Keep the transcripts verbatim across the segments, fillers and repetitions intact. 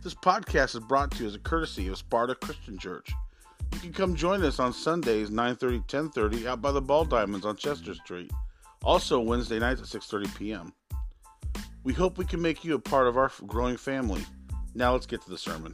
This podcast is brought to you as a courtesy of Sparta Christian Church. You can come join us on Sundays, nine thirty, ten thirty, out by the Ball Diamonds on Chester Street. Also Wednesday nights at six thirty p.m. We hope we can make you a part of our growing family. Now let's get to the sermon.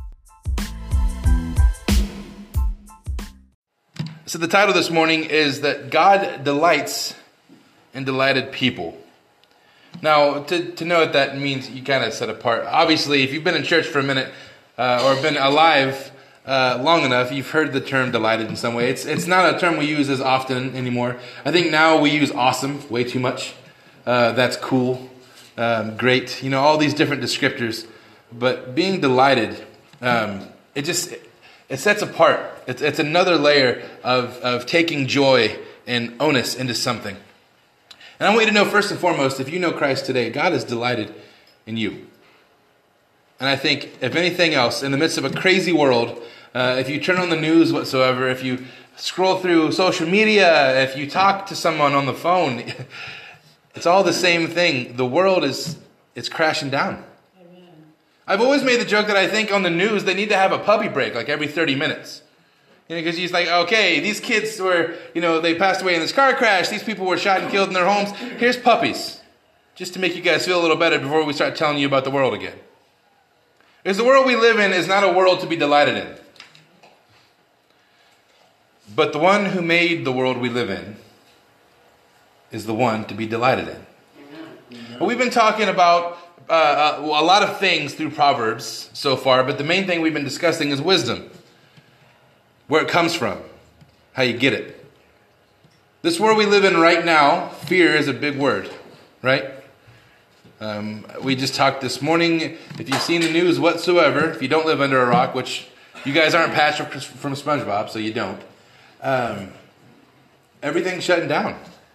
So the title this morning is that God delights in delighted people. Now, to, to know what that means, you kind of set apart. Obviously, if you've been in church for a minute uh, or been alive uh, long enough, you've heard the term delighted in some way. It's it's not a term we use as often anymore. I think now we use awesome way too much. Uh, that's cool, um, great, you know, all these different descriptors. But being delighted, um, it just it, it sets apart. It's it's another layer of of taking joy and onus into something. And I want you to know, first and foremost, if you know Christ today, God is delighted in you. And I think, if anything else, in the midst of a crazy world, uh, if you turn on the news whatsoever, if you scroll through social media, if you talk to someone on the phone, it's all the same thing. The world is it's crashing down. Amen. I've always made the joke that I think on the news they need to have a puppy break like every thirty minutes. You know, because he's like, okay, these kids were, you know, they passed away in this car crash. These people were shot and killed in their homes. Here's puppies, just to make you guys feel a little better before we start telling you about the world again. Because the world we live in is not a world to be delighted in. But the one who made the world we live in is the one to be delighted in. Well, we've been talking about uh, a lot of things through Proverbs so far, but the main thing we've been discussing is wisdom. Where it comes from, how you get it. This world we live in right now, fear is a big word, right? Um, we just talked this morning, if you've seen the news whatsoever, if you don't live under a rock, which you guys aren't Patrick from SpongeBob, so you don't, um, everything's shutting down.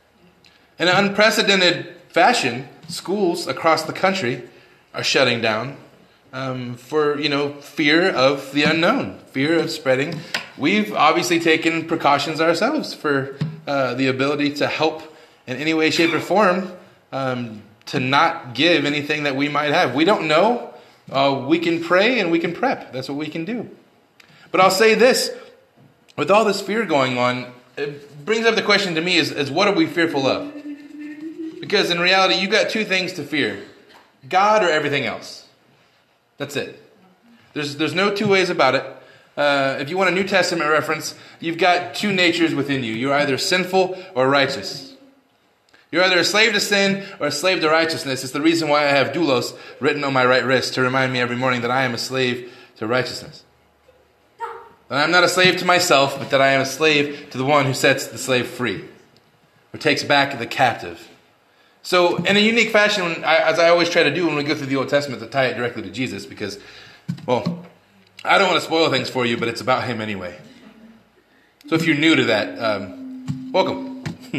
In an unprecedented fashion, schools across the country are shutting down um, for, you know, fear of the unknown, fear of spreading. We've obviously taken precautions ourselves for uh, the ability to help in any way, shape, or form um, to not give anything that we might have. We don't know. Uh, we can pray and we can prep. That's what we can do. But I'll say this. With all this fear going on, it brings up the question to me is, is what are we fearful of? Because in reality, you've got two things to fear. God or everything else. That's it. There's, there's no two ways about it. Uh, if you want a New Testament reference, you've got two natures within you. You're either sinful or righteous. You're either a slave to sin or a slave to righteousness. It's the reason why I have doulos written on my right wrist to remind me every morning that I am a slave to righteousness. That I'm not a slave to myself, but that I am a slave to the one who sets the slave free, or takes back the captive. So in a unique fashion, as I always try to do when we go through the Old Testament, to tie it directly to Jesus, because, well, I don't want to spoil things for you, but it's about him anyway. So if you're new to that, um, welcome.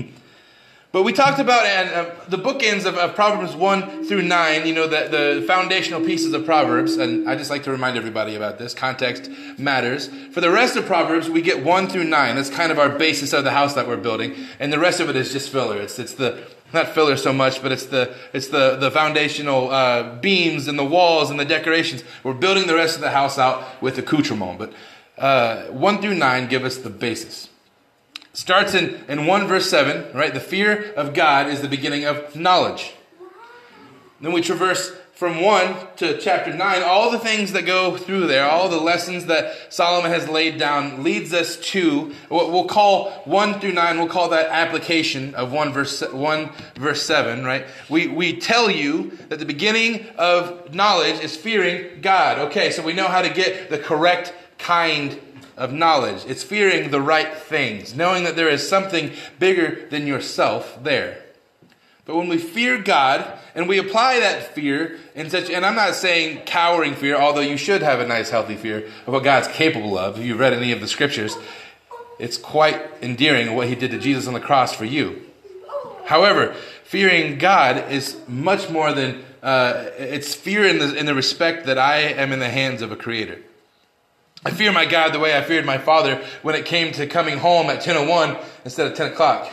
But we talked about and uh, the bookends of, of Proverbs one through nine, you know, the, the foundational pieces of Proverbs. And I just like to remind everybody about this. Context matters. For the rest of Proverbs, we get one through nine. That's kind of our basis of the house that we're building. And the rest of it is just filler. It's it's the... Not filler so much, but it's the it's the, the foundational uh, beams and the walls and the decorations. We're building the rest of the house out with accoutrement. But uh, one through nine give us the basis. Starts in, in one verse seven, right? The fear of God is the beginning of knowledge. Then we traverse from one to chapter nine. All the things that go through there, all the lessons that Solomon has laid down leads us to what we'll call one through nine. We'll call that application of one verse one verse seven, right? We we tell you that the beginning of knowledge is fearing God. Okay, so we know how to get the correct kind of knowledge. It's fearing the right things, knowing that there is something bigger than yourself there. But when we fear God and we apply that fear in such, and I'm not saying cowering fear, although you should have a nice healthy fear of what God's capable of. If you've read any of the scriptures, it's quite endearing what he did to Jesus on the cross for you. However, fearing God is much more than, uh, it's fear in the, in the respect that I am in the hands of a creator. I fear my God the way I feared my father when it came to coming home at ten oh one instead of ten o'clock.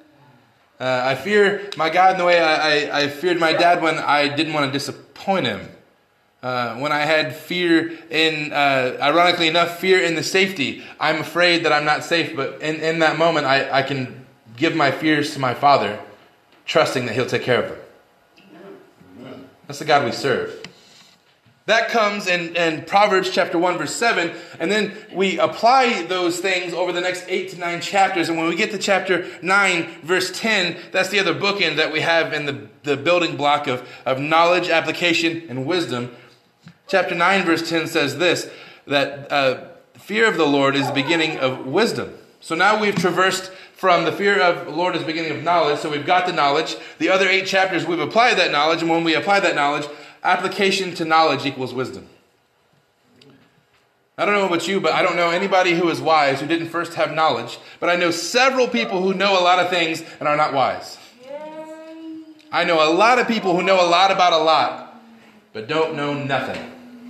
Uh, I fear my God in the way I, I, I feared my dad when I didn't want to disappoint him. Uh, when I had fear in, uh, ironically enough, fear in the safety. I'm afraid that I'm not safe, but in, in that moment, I, I can give my fears to my Father, trusting that He'll take care of them. Amen. That's the God we serve. That comes in, in Proverbs chapter one, verse seven, and then we apply those things over the next eight to nine chapters, and when we get to chapter nine, verse ten, that's the other bookend that we have in the, the building block of, of knowledge, application, and wisdom. Chapter nine, verse ten says this, that uh, fear of the Lord is the beginning of wisdom. So now we've traversed from the fear of the Lord is the beginning of knowledge, so we've got the knowledge. The other eight chapters, we've applied that knowledge, and when we apply that knowledge, application to knowledge equals wisdom. I don't know about you, but I don't know anybody who is wise who didn't first have knowledge, but I know several people who know a lot of things and are not wise. I know a lot of people who know a lot about a lot, but don't know nothing.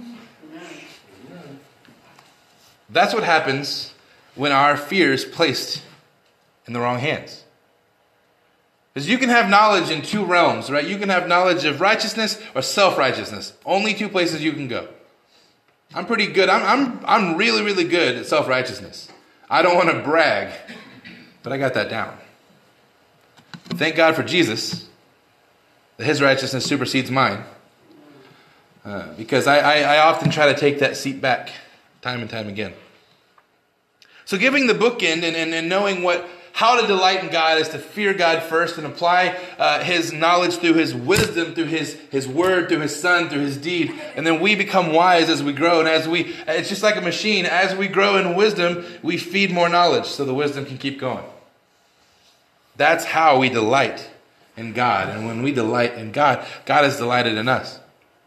That's what happens when our fear is placed in the wrong hands. Because you can have knowledge in two realms, right? You can have knowledge of righteousness or self-righteousness. Only two places you can go. I'm pretty good. I'm I'm I'm really, really good at self-righteousness. I don't want to brag, but I got that down. Thank God for Jesus, that His righteousness supersedes mine. Uh, because I, I, I often try to take that seat back time and time again. So giving the bookend and, and, and knowing what how to delight in God is to fear God first and apply uh, His knowledge through His wisdom, through His His word, through His Son, through His deed. And then we become wise as we grow. And as we, it's just like a machine. As we grow in wisdom, we feed more knowledge so the wisdom can keep going. That's how we delight in God. And when we delight in God, God is delighted in us.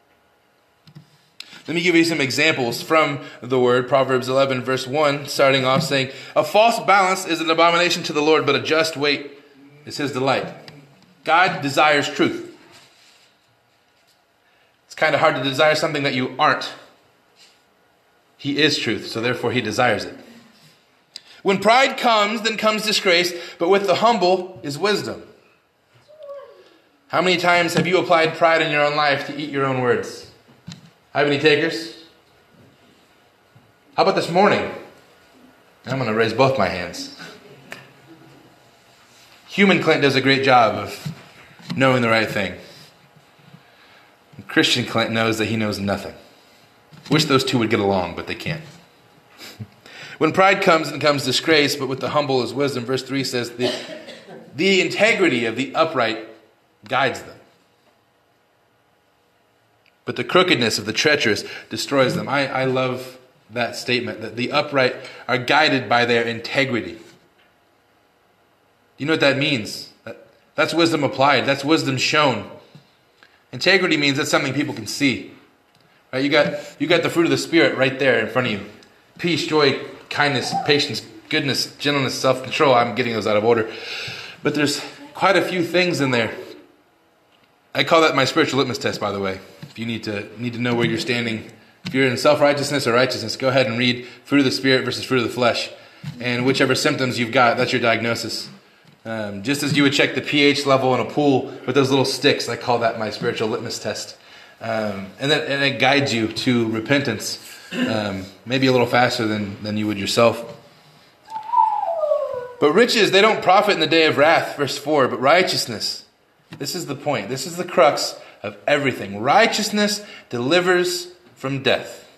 Let me give you some examples from the word. Proverbs eleven, verse one, starting off saying, a false balance is an abomination to the Lord, but a just weight is His delight. God desires truth. It's kind of hard to desire something that you aren't. He is truth, so therefore He desires it. When pride comes, then comes disgrace, but with the humble is wisdom. How many times have you applied pride in your own life to eat your own words? Have any takers? How about this morning? I'm going to raise both my hands. Human Clint does a great job of knowing the right thing. Christian Clint knows that he knows nothing. Wish those two would get along, but they can't. When pride comes, and comes disgrace, but with the humble is wisdom. Verse three says, the, the integrity of the upright guides them, but the crookedness of the treacherous destroys them. I, I love that statement, that the upright are guided by their integrity. You know what that means? That, that's wisdom applied. That's wisdom shown. Integrity means that's something people can see. Right? You got, you got the fruit of the Spirit right there in front of you. Peace, joy, kindness, patience, goodness, gentleness, self-control. I'm getting those out of order. But there's quite a few things in there. I call that my spiritual litmus test, by the way. If you need to need to know where you're standing, if you're in self-righteousness or righteousness, go ahead and read fruit of the Spirit versus fruit of the flesh. And whichever symptoms you've got, that's your diagnosis. Um, just as you would check the pH level in a pool with those little sticks, I call that my spiritual litmus test. Um, and, that, and it guides you to repentance, um, maybe a little faster than, than you would yourself. But riches, they don't profit in the day of wrath, verse four, but righteousness. This is the point. This is the crux of everything. Righteousness delivers from death.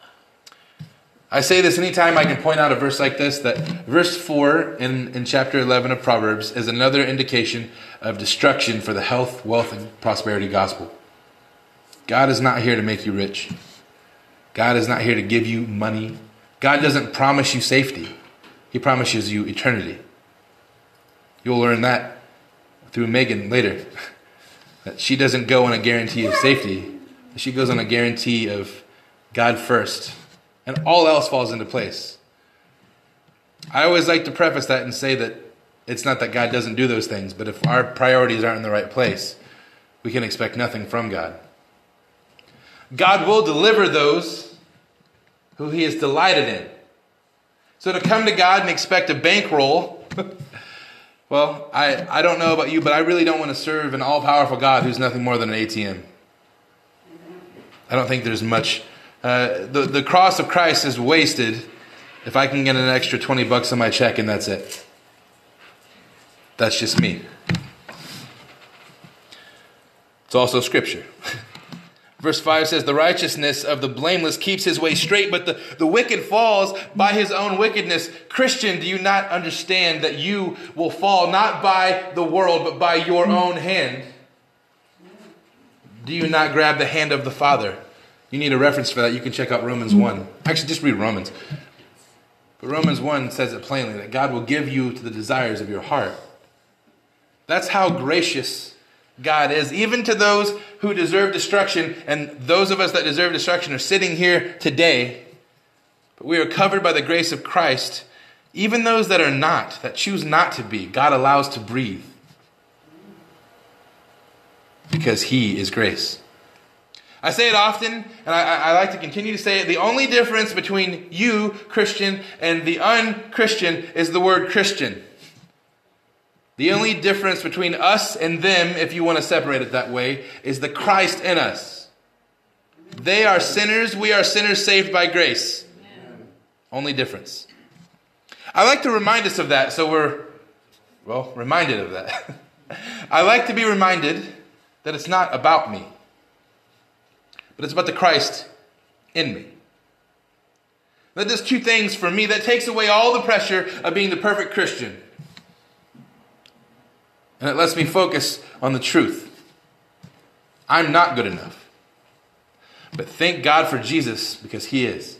I say this anytime I can point out a verse like this, that verse four in, in chapter eleven of Proverbs is another indication of destruction for the health, wealth, and prosperity gospel. God is not here to make you rich. God is not here to give you money. God doesn't promise you safety. He promises you eternity. You'll learn that through Megan later, that she doesn't go on a guarantee of safety. She goes on a guarantee of God first, and all else falls into place. I always like to preface that and say that it's not that God doesn't do those things, but if our priorities aren't in the right place, we can expect nothing from God. God will deliver those who He is delighted in. So to come to God and expect a bankroll, well, I, I don't know about you, but I really don't want to serve an all-powerful God who's nothing more than an A T M. I don't think there's much. Uh, the, the cross of Christ is wasted if I can get an extra twenty bucks on my check and that's it. That's just me. It's also scripture. Verse five says, the righteousness of the blameless keeps his way straight, but the, the wicked falls by his own wickedness. Christian, do you not understand that you will fall not by the world, but by your own hand? Do you not grab the hand of the Father? You need a reference for that. You can check out Romans one. Actually, just read Romans. But Romans one says it plainly, that God will give you to the desires of your heart. That's how gracious God is, even to those who deserve destruction, and those of us that deserve destruction are sitting here today, but we are covered by the grace of Christ. Even those that are not, that choose not to be, God allows to breathe, because He is grace. I say it often, and I, I like to continue to say it. The only difference between you, Christian, and the un-Christian is the word Christian. The only difference between us and them, if you want to separate it that way, is the Christ in us. They are sinners. We are sinners saved by grace. Amen. Only difference. I like to remind us of that, so we're, well, reminded of that. I like to be reminded that it's not about me, but it's about the Christ in me. That does two things for me. That takes away all the pressure of being the perfect Christian. And it lets me focus on the truth. I'm not good enough. But thank God for Jesus, because He is.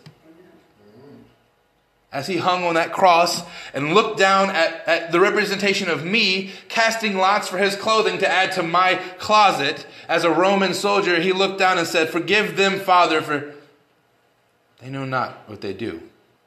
As He hung on that cross and looked down at, at the representation of me, casting lots for His clothing to add to my closet, as a Roman soldier, He looked down and said, forgive them, Father, for they know not what they do.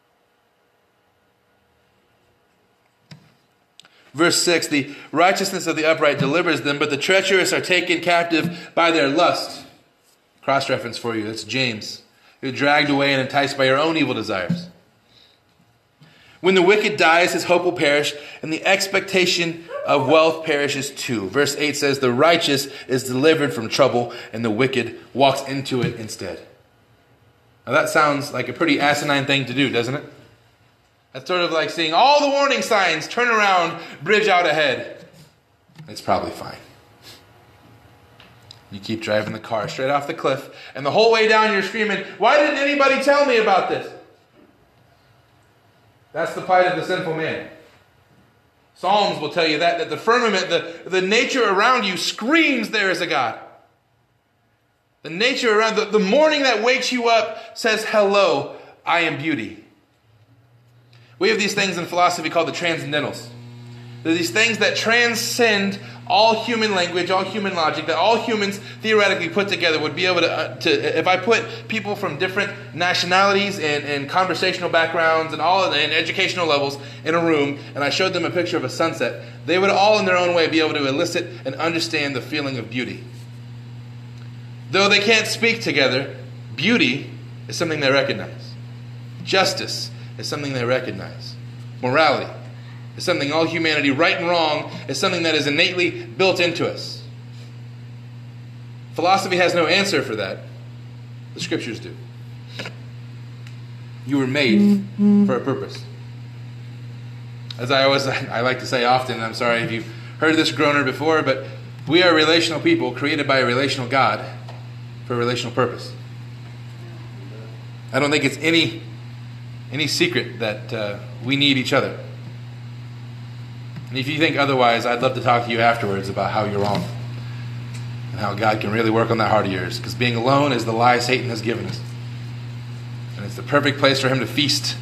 Verse six, the righteousness of the upright delivers them, but the treacherous are taken captive by their lust. Cross-reference for you, that's James. You're dragged away and enticed by your own evil desires. When the wicked dies, his hope will perish, and the expectation of wealth perishes too. Verse eight says, the righteous is delivered from trouble, and the wicked walks into it instead. Now that sounds like a pretty asinine thing to do, doesn't it? That's sort of like seeing all the warning signs, turn around, bridge out ahead. It's probably fine. You keep driving the car straight off the cliff, and the whole way down you're screaming, why didn't anybody tell me about this? That's the plight of the sinful man. Psalms will tell you that, that the firmament, the, the nature around you screams there is a God. The nature around, the, the morning that wakes you up says, hello, I am beauty. We have these things in philosophy called the transcendentals. They're these things that transcend all human language, all human logic, that all humans theoretically put together would be able to, uh, to if I put people from different nationalities and, and conversational backgrounds and all of, and educational levels in a room, and I showed them a picture of a sunset, they would all in their own way be able to elicit and understand the feeling of beauty. Though they can't speak together, beauty is something they recognize. Justice is something they recognize. Morality is something all humanity, right and wrong, is something that is innately built into us. Philosophy has no answer for that. The scriptures do. You were made for a purpose. As I always, I like to say often, I'm sorry if you've heard this groaner before, but we are relational people created by a relational God for a relational purpose. I don't think it's any Any secret that uh, we need each other. And if you think otherwise, I'd love to talk to you afterwards about how you're wrong. And how God can really work on that heart of yours. Because being alone is the lie Satan has given us. And it's the perfect place for him to feast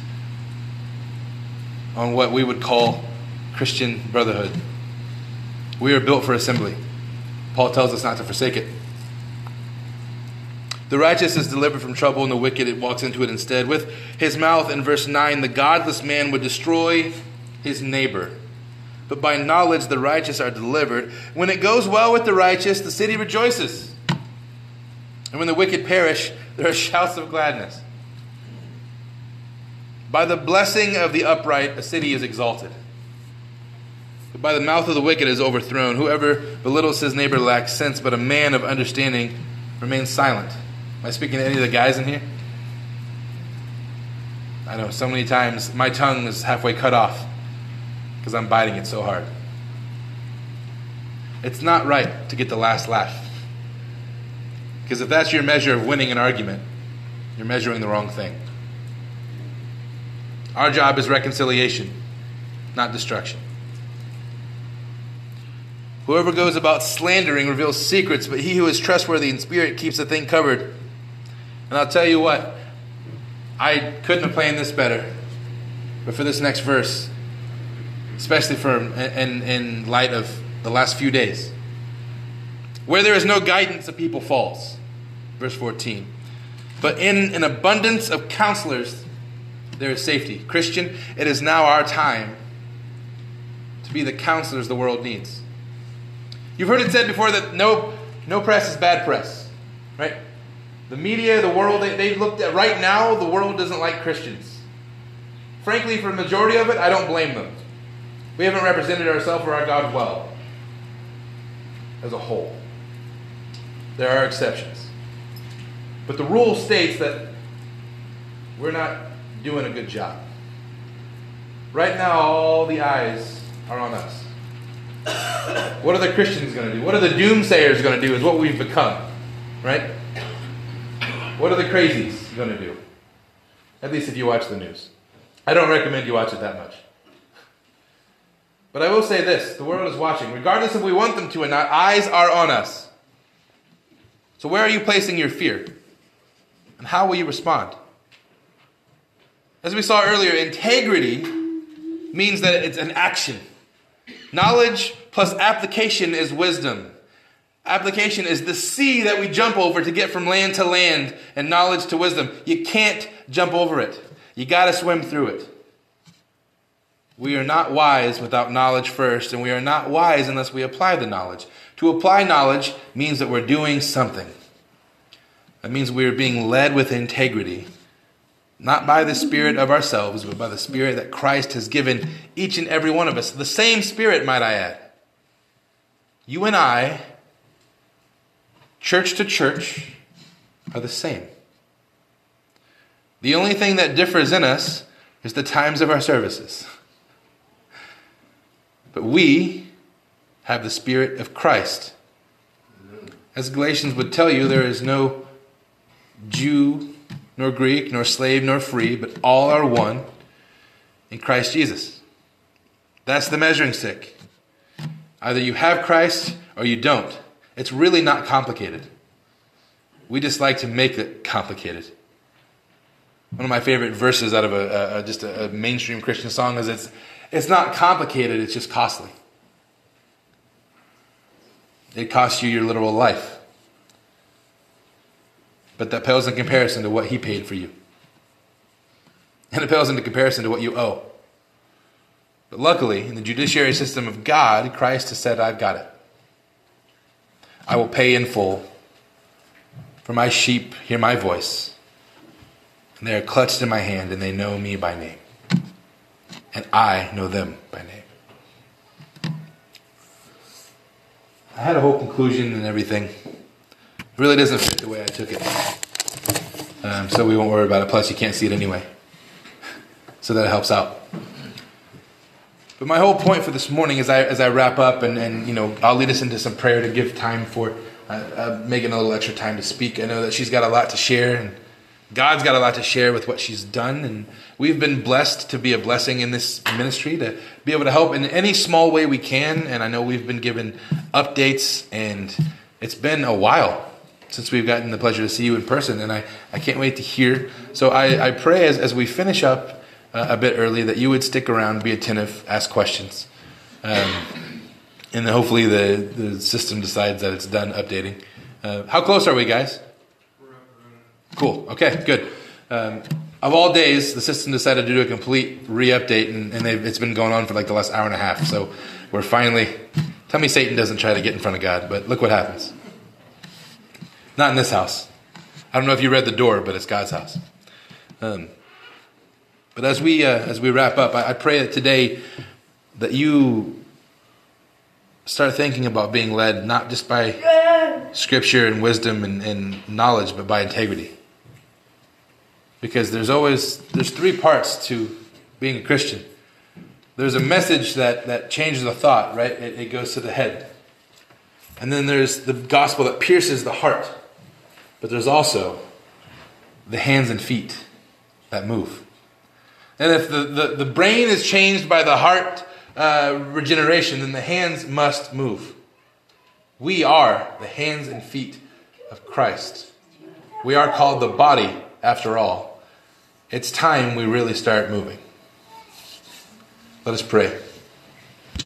on what we would call Christian brotherhood. We are built for assembly. Paul tells us not to forsake it. The righteous is delivered from trouble, and the wicked it walks into it instead. With his mouth, in verse nine, the godless man would destroy his neighbor. But by knowledge the righteous are delivered. When it goes well with the righteous, the city rejoices. And when the wicked perish, there are shouts of gladness. By the blessing of the upright, a city is exalted. But by the mouth of the wicked is overthrown. Whoever belittles his neighbor lacks sense, but a man of understanding remains silent. Am I speaking to any of the guys in here? I know so many times my tongue is halfway cut off because I'm biting it so hard. It's not right to get the last laugh. Because if that's your measure of winning an argument, you're measuring the wrong thing. Our job is reconciliation, not destruction. Whoever goes about slandering reveals secrets, but he who is trustworthy in spirit keeps the thing covered. And I'll tell you what, I couldn't have planned this better. But for this next verse, especially for in, in light of the last few days, where there is no guidance, a people falls. Verse fourteen. But in an abundance of counselors, there is safety. Christian, it is now our time to be the counselors the world needs. You've heard it said before that no, no press is bad press, right? The media, the world, they, they looked at right now, the world doesn't like Christians. Frankly, for the majority of it, I don't blame them. We haven't represented ourselves or our God well as a whole. There are exceptions. But the rule states that we're not doing a good job. Right now, all the eyes are on us. What are the Christians going to do? What are the doomsayers going to do is what we've become, right? What are the crazies going to do? At least if you watch the news. I don't recommend you watch it that much. But I will say this, the world is watching. Regardless if we want them to or not, eyes are on us. So where are you placing your fear? And how will you respond? As we saw earlier, integrity means that it's an action. Knowledge plus application is wisdom. Application is the sea that we jump over to get from land to land and knowledge to wisdom. You can't jump over it. You got to swim through it. We are not wise without knowledge first, and we are not wise unless we apply the knowledge. To apply knowledge means that we're doing something. That means we are being led with integrity, not by the spirit of ourselves, but by the spirit that Christ has given each and every one of us. The same spirit, might I add. You and I, church to church, are the same. The only thing that differs in us is the times of our services. But we have the Spirit of Christ. As Galatians would tell you, there is no Jew, nor Greek, nor slave, nor free, but all are one in Christ Jesus. That's the measuring stick. Either you have Christ or you don't. It's really not complicated. We just like to make it complicated. One of my favorite verses out of a, a just a, a mainstream Christian song is it's it's not complicated, it's just costly. It costs you your literal life. But that pales in comparison to what he paid for you. And it pales into comparison to what you owe. But luckily, in the judiciary system of God, Christ has said, I've got it. I will pay in full. For my sheep hear my voice. And they are clutched in my hand, and they know me by name. And I know them by name. I had a whole conclusion and everything. It really doesn't fit the way I took it. Um, so we won't worry about it. Plus, you can't see it anyway. So that helps out. But my whole point for this morning, as I as I wrap up, and, and you know, I'll lead us into some prayer to give time for uh, uh, Megan a little extra time to speak. I know that she's got a lot to share, and God's got a lot to share with what she's done, and we've been blessed to be a blessing in this ministry, to be able to help in any small way we can. And I know we've been given updates, and it's been a while since we've gotten the pleasure to see you in person, and I, I can't wait to hear. So I, I pray as, as we finish up uh, a bit early that you would stick around, be attentive, ask questions. Um, and then hopefully the, the system decides that it's done updating. Uh, how close are we, guys? Cool. Okay, good. Um, of all days, the system decided to do a complete re-update, and, and it's been going on for like the last hour and a half. So we're finally... Tell me Satan doesn't try to get in front of God, but look what happens. Not in this house. I don't know if you read the door, but it's God's house. Um, but as we uh, as we wrap up, I, I pray that today that you start thinking about being led not just by scripture and wisdom and, and knowledge, but by integrity. Because there's always, there's three parts to being a Christian. There's a message that, that changes the thought, right? It, it goes to the head. And then there's the gospel that pierces the heart. But there's also the hands and feet that move. And if the, the, the brain is changed by the heart uh, regeneration, then the hands must move. We are the hands and feet of Christ. We are called the body, after all. It's time we really start moving. Let us pray.